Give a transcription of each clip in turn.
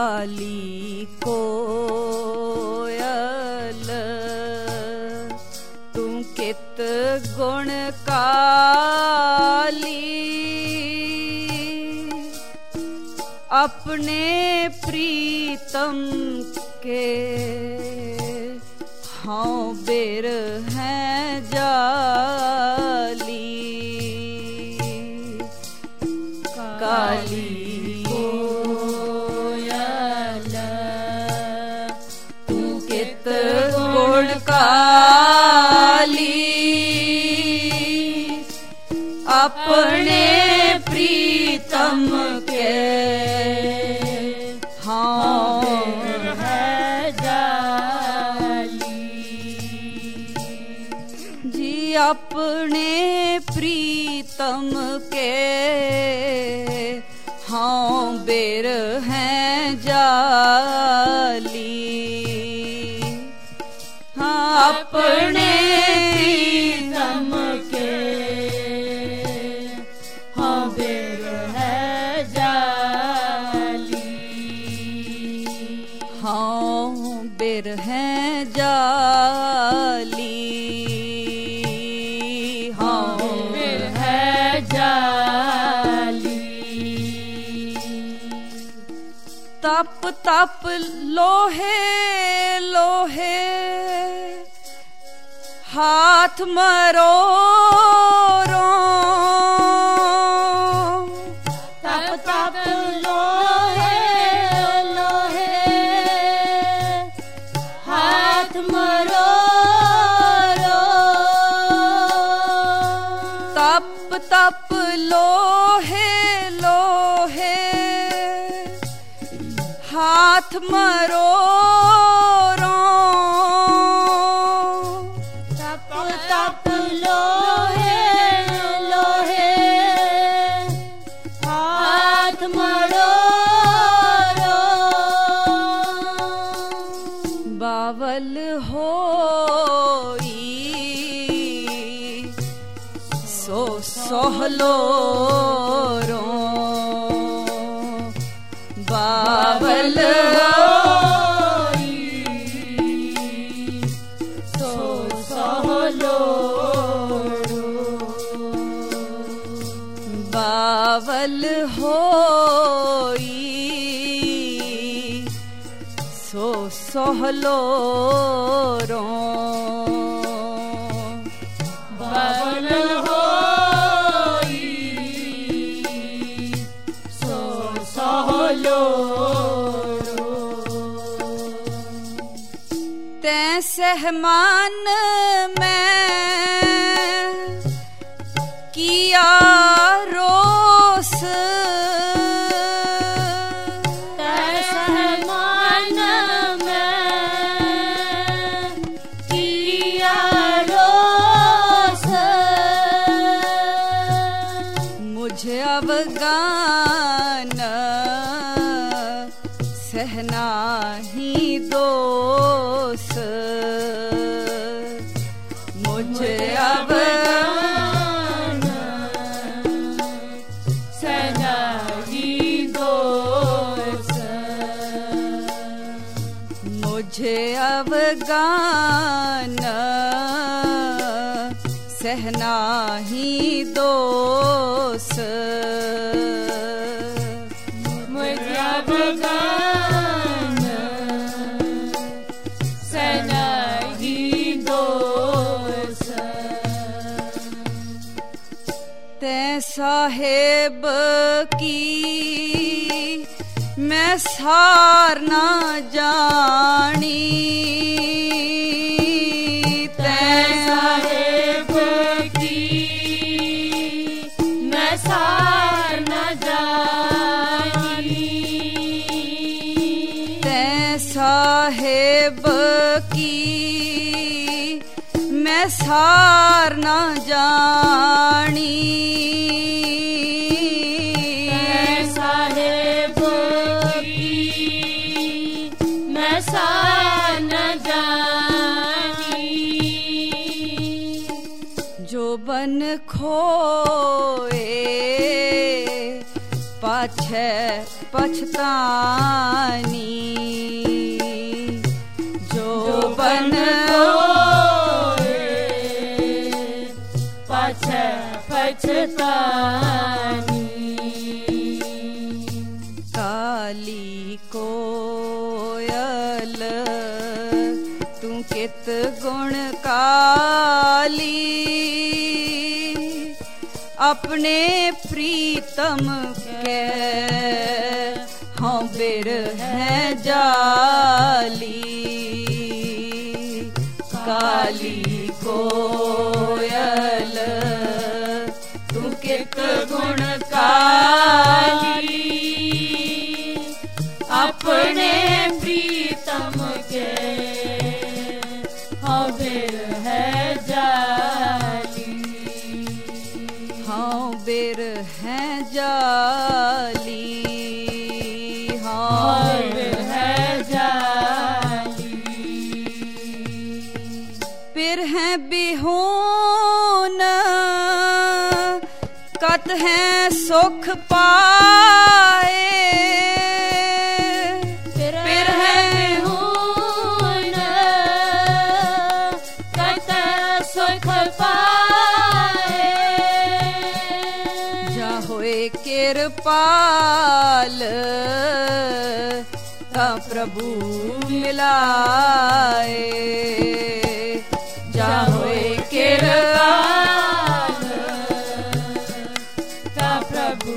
काली कोयल तू कित गुण काली, अपने प्रीतम के हाँ बेर हैं जाली। काली कोयल तू कित गुण काली, अपने प्रीतम के हाँ है जाली। जी अपने प्रीतम के हाँ बेर हैं जाली। हाँ अपने प्रीतम के हाँ बेर है जाली। हाँ बेर हैं जाली। हाँ बेर है जाली। तप तप लोहे लोहे हाथ मरोरो, तप तप लोहे लोहे हाथ मरोरो। तप तप लोहे लोहे हाथ मरोरो। तप तप लोहे लोहे हाथ मरोरो। बावल होई सो सोहलो रो, बावल होई सो सोहलो रो। बावल होई सो सोहलो रो। बावल होई सो सोहलो रो। तैं सहमान में किया रोस, सहमान में किया रोस। मुझे अवगान सहना ही दोस। मुझे अवगान सहना ही दोस। मुझे अवगान सहना ही दोस। मुझे अवगान सहना ही दोस। तैं साहेब की मैं सार ना जानी, तैं साहेब की मैं सार न जानी। तैं साहेब की मैं सार ना जानी। साहेब की मैं सार न जानी। जो बन खोए पाछे पछतानी, कोयल तू कित गुण काली, अपने प्रीतम के हाँ बिरह जाली। काली कोयल तू कित गुण काली, अपने प्रीतम के हाँ बिरह जाली। हाँ बिरह जाली, हाँ बिरह जाली। बिरह बिहोन कत है सुख पाए, कृपाल ता प्रभु मिलाए। जाहोए कृपाल ता प्रभु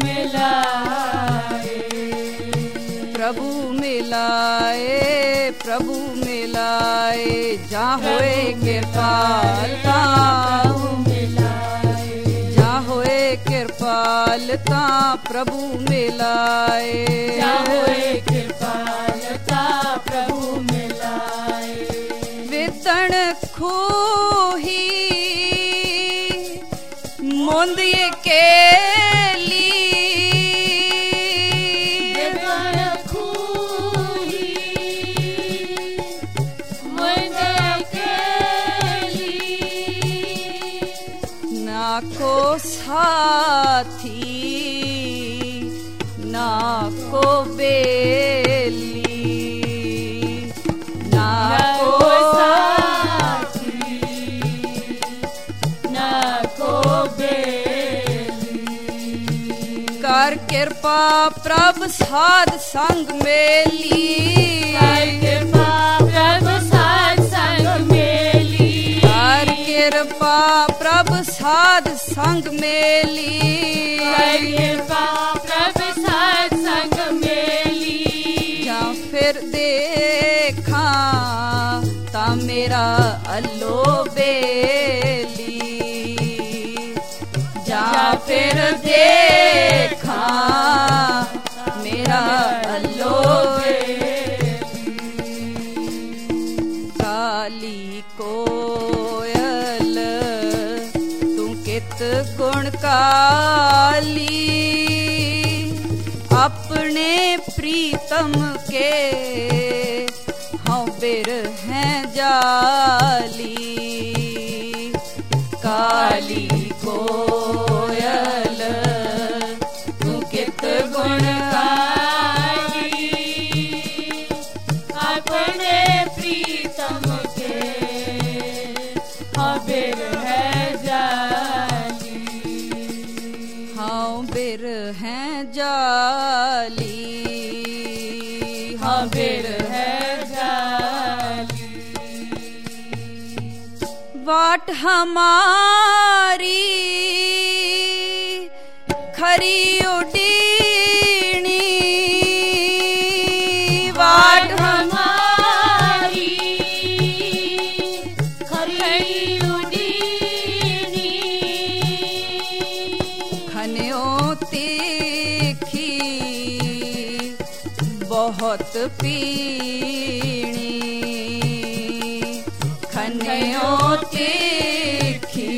मिलाए। प्रभु मिलाए, प्रभु मिलाए। जाहोए कृपाल ता कृपालता प्रभु मिलाए। जाहोए कृपालता प्रभु मिलाए। वितण खूही मोंदिए केली, वितण खूही मोंदिए केली, नाको साथी नाको बेली, नाको साथी नाको बेली। कर कृपा प्रभ साध संग मेली, कर कृपा प्रभ साध संग मेली। कर कृपा प्रभ साध संग मेली, कर कृपा प्रभ साध संग मेली। जा फिर देखा ता मेरा अल्लो बेली, जा फिर देखा मेरा अल्लो बेली। काली कोयल तू कित गुण काली, अपने प्रीतम के हाँ बिरह जाली। काली कोयल तू कित गुण काली, अपने प्रीतम के हाँ बिरह जाली। हाँ बिरह जाली, हाँ बिरह जाली। बाट हमारी खरी उडीनी, बाट हमारी खरी उडीनी, खन्यो तीखी बहुत पीणी, खन्यो तीखी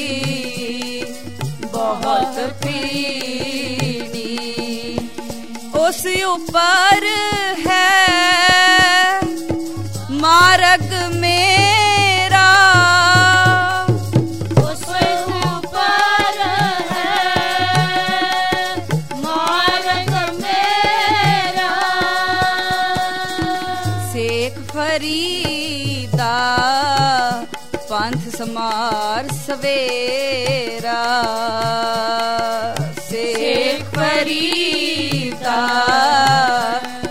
बहुत पीणी। उस ऊपर है मार्ग मेरा, उस ऊपर है मार्ग मेरा। सेख फरीदा पंथ समार सवेरा, सेख फरीदा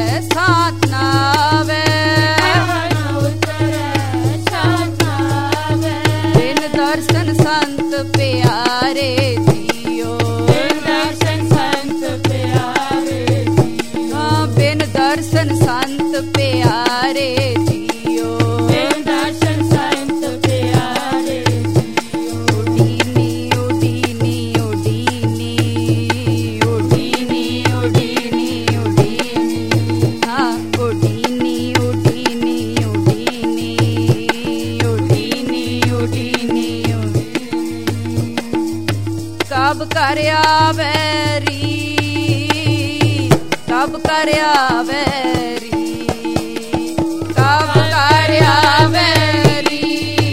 करया बैरी, कब करया बैरी, कब करया बैरी,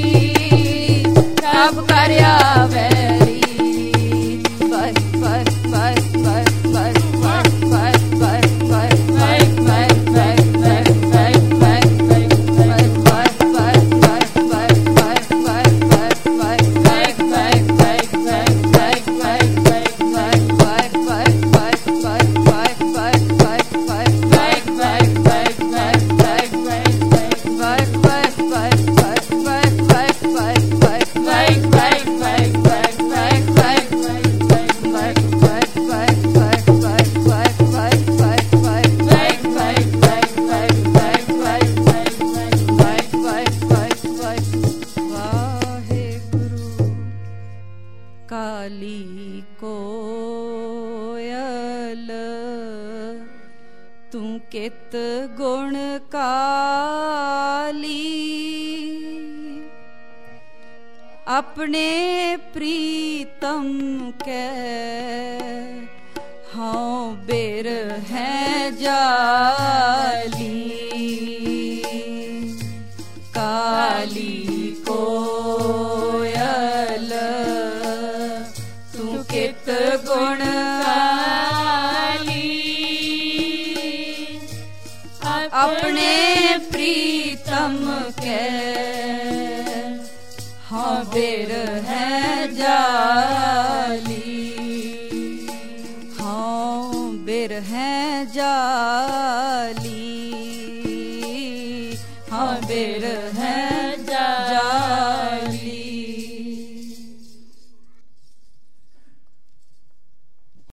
कब करया बैरी। बस बस बस बस बस बस बस बस बस बस बस बस बस बस बस काली कोयल तू कित गुण काली, अपने प्रीतम के हाँ बेर है जाली। काली कोयल तू कित गुण काली, अपने प्रीतम के हाँ बेर है जाली, हाँ बेर है जाली, हाँ बेर है